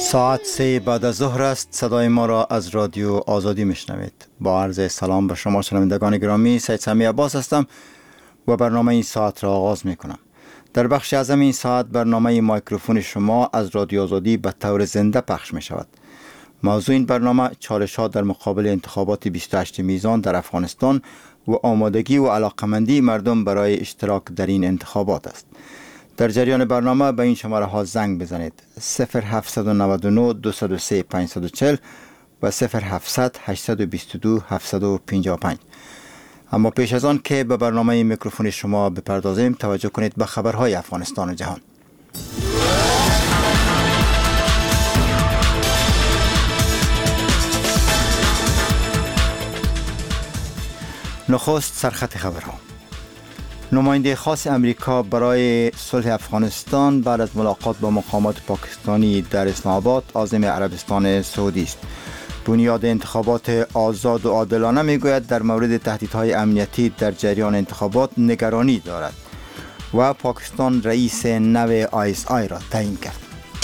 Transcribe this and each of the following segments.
ساعت 3 بعد از ظهر است. صدای ما را از رادیو آزادی میشنوید. با عرض سلام به شما شنوندگان گرامی، سید سمی عباس هستم و برنامه این ساعت را آغاز می کنم. در بخش اعظم این ساعت برنامه مایکروفون شما از رادیو آزادی به طور زنده پخش می شود. موضوع این برنامه چالش‌ها در مقابل انتخابات 28 میزان در افغانستان و آمادگی و علاقمندی مردم برای اشتراک در این انتخابات است. در جریان برنامه به این شماره ها زنگ بزنید: 0799 203 540 و 0700 822 755. اما پیش از آن که به برنامه میکروفون شما بپردازیم، توجه کنید به خبرهای افغانستان و جهان. نخست سرخط خبرها. نماینده خاص امریکا برای صلح افغانستان بعد از ملاقات با مقامات پاکستانی در اسلام آباد عازم عربستان سعودی است. بنیاد انتخابات آزاد و عادلانه میگوید در مورد تهدیدهای امنیتی در جریان انتخابات نگرانی دارد و پاکستان رئیس نو ISI را تعیین کرد.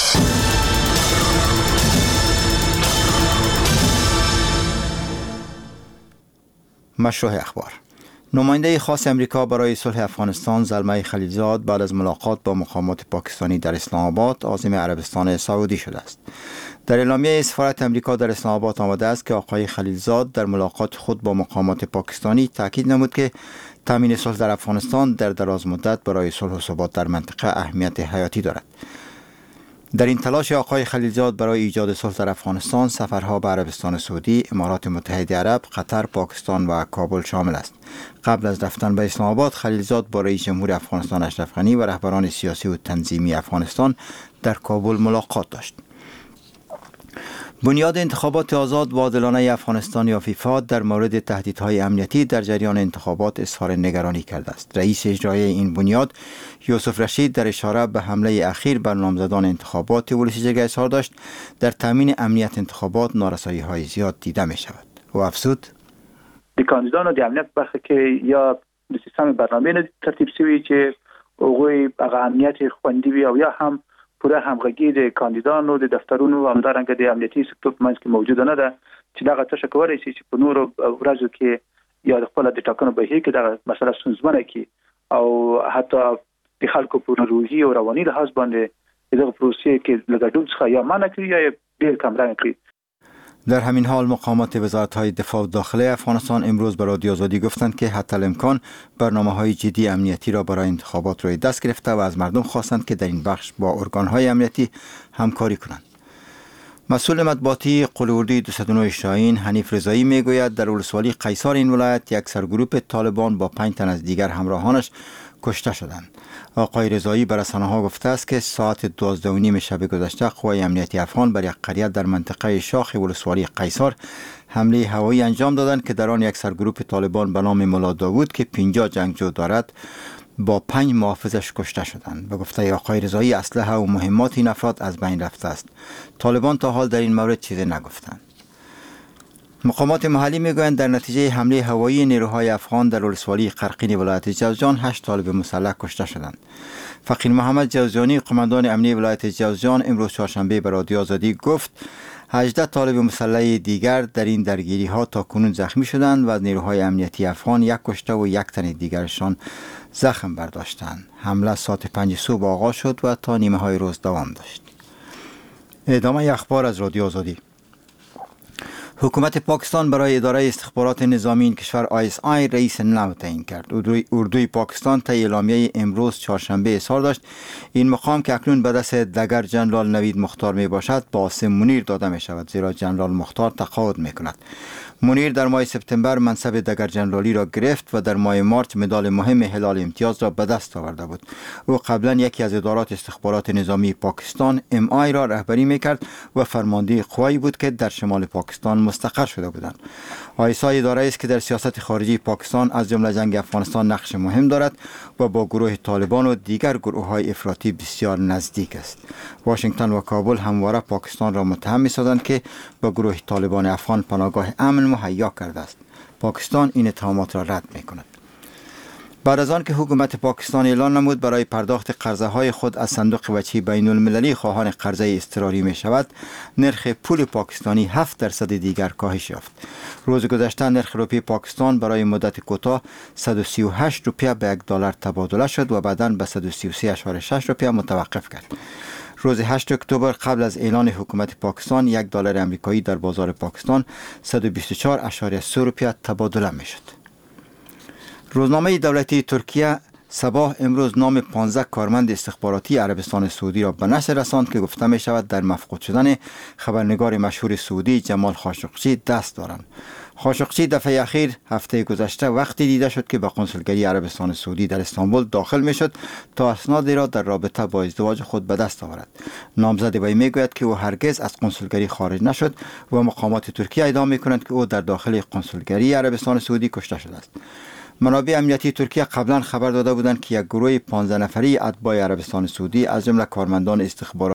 مشروع اخبار. نماینده خاص امریکا برای صلح افغانستان زلمه خلیلزاد بعد از ملاقات با مقامات پاکستانی در اسلام آباد عازم عربستان سعودی شده است. در اعلامیه سفارت امریکا در اسلام آباد آمده است که آقای خلیلزاد در ملاقات خود با مقامات پاکستانی تاکید نمود که تامین صلح در افغانستان در دراز مدت برای صلح و ثبات در منطقه اهمیت حیاتی دارد. در این تلاش آقای خلیلزاد برای ایجاد صلح در افغانستان سفرها به عربستان سعودی، امارات متحده عرب، قطر، پاکستان و کابل شامل است. قبل از رفتن به اسلام آباد، خلیلزاد با رئیس جمهور افغانستان اشرف غنی و رهبران سیاسی و تنظیمی افغانستان در کابل ملاقات داشت. بنیاد انتخابات آزاد و عادلانه افغانستان یا فیفا در مورد تهدیدهای امنیتی در جریان انتخابات اظهار نگرانی کرده است. رئیس اجرایی این بنیاد یوسف رشید در اشاره به حمله اخیر بر نامزدان انتخابات ولسی جرگه اظهار داشت در تامین امنیت انتخابات نارسایی‌های زیاد دیده می شود و افزود: د کاندیدانو د امنیت برخه کې یا د سیستم برنامه نه ترتیب شوی چې هغوی هغه امنیت خوندي وي او یا هم پوره همغږي د کاندیدانو د دفترونو او همدارنګه د امنیتي سکتور په منځ کې موجود نه ده چې دا غوښتنه کوي چې په نورو ورځو کې یا د خپل د ټاکنو بهیر کې دا مسله ستونزمنه کی او حتی د خلکو په روحي او رواني لحاظ باندې دغه پروسې کې لګډون څخه یا منع کړی یا ډیر کمرنګ کړی. در همین حال مقامات وزارت‌های دفاع و داخله افغانستان امروز به رادیو آزادی گفتند که حتی الامکان برنامه‌های جدی امنیتی را برای انتخابات روی دست گرفته و از مردم خواستند که در این بخش با ارگان‌های امنیتی همکاری کنند. مسئول مطبوعاتی قول اردوی 209 شاهین حنیف رضایی میگوید در ولسوالی قیصار این ولایت یک سرگروه طالبان با 5 تن از دیگر همراهانش کشته شدند. آقای رضایی به رسانه‌ها گفته است که ساعت 12:30 شب گذشته قوای امنیتی افغان بر یک قریه در منطقه شاخ ولسوالی قیصار حمله هوایی انجام دادند که در آن یک سرگروه طالبان به نام ملا داوود که 50 جنگجو دارد با 5 محافظش کشته شدند. به گفته آقای رضایی اسلحه و مهمات این افراد از بین رفته است. طالبان تا حال در این مورد چیزی نگفتند. مقامات محلی میگویند در نتیجه حمله هوایی نیروهای افغان در ولسوالی قرقین ولایت جوزجان 8 طالب مسلح کشته شدند. فقیر محمد جوزجانی قماندان امنیه ولایت جوزجان امروز چهارشنبه به رادیو آزادی گفت 18 طالب مسلح دیگر در این درگیری ها تاکنون زخمی شدند و از نیروهای امنیتی افغان 1 کشته و 1 تن دیگرشان زخم برداشتند. حمله ساعت 5 صبح آغاز شد و تا نیمه های روز دوام داشت. ادامه اخبار از رادیو آزادی. حکومت پاکستان برای اداره استخبارات نظامی این کشور ISI رئیس نو تعیین کرد. اردوی پاکستان طی اعلامیه امروز چهارشنبه اظهار داشت این مقام که اکنون به دست دگر جنرال نوید مختار می باشد با عاصم منیر داده می شود، زیرا جنرال مختار تقاعد می کند. منیر در ماه سپتامبر منصب دگر جنرالی را گرفت و در ماه مارس مدال مهم هلال امتیاز را به دست آورده بود. او قبلا یکی از ادارات استخبارات نظامی پاکستان MI را رهبری میکرد و فرمانده قوایی بود که در شمال پاکستان مستقر شده بودند. ISI اداره است که در سیاست خارجی پاکستان از جمله جنگ افغانستان نقش مهم دارد و با گروه طالبان و دیگر گروه‌های افراطی بسیار نزدیک است. واشنگتن و کابل همواره پاکستان را متهم می‌سازند که با گروه طالبان افغان پناهگاه امن مهیا کرده است. پاکستان این اتهامات را رد می‌کند. بعد از آن که حکومت پاکستان اعلان نمود برای پرداخت قرضه های خود از صندوق وجهی بین المللی خواهان قرضه اضطراری می شود، نرخ پول پاکستانی 7% دیگر کاهش یافت. روز گذشته نرخ روپیه پاکستان برای مدت کوتاه 138 روپیه به $1 تبادله شد و بعداً به 133.6 روپیه متوقف کرد. روز 8 اکتبر قبل از اعلان حکومت پاکستان $1 امریکایی در بازار پاکستان 124.3 روپیه تبادله می شد. روزنامه دولتی ترکیه صباح امروز نام 15 کارمند استخباراتی عربستان سعودی را به نشر رساند که گفته می شود در مفقود شدن خبرنگار مشهور سعودی جمال خاشقچی دست دارند. خاشقچی دفعه اخیر هفته گذشته وقتی دیده شد که به کنسولگری عربستان سعودی در استانبول داخل می شد تا اسنادی را در رابطه با ازدواج خود به دست آورد. نامزد وی می گوید که او هرگز از کنسولگری خارج نشد و مقامات ترکیه ادعا می کنند که او در داخل کنسولگری عربستان سعودی کشته شده است. منابع امنیتی ترکیه قبلا خبر داده بودند که یک گروه 15 نفری اتباع عربستان سعودی از جمله کارمندان استخباراتی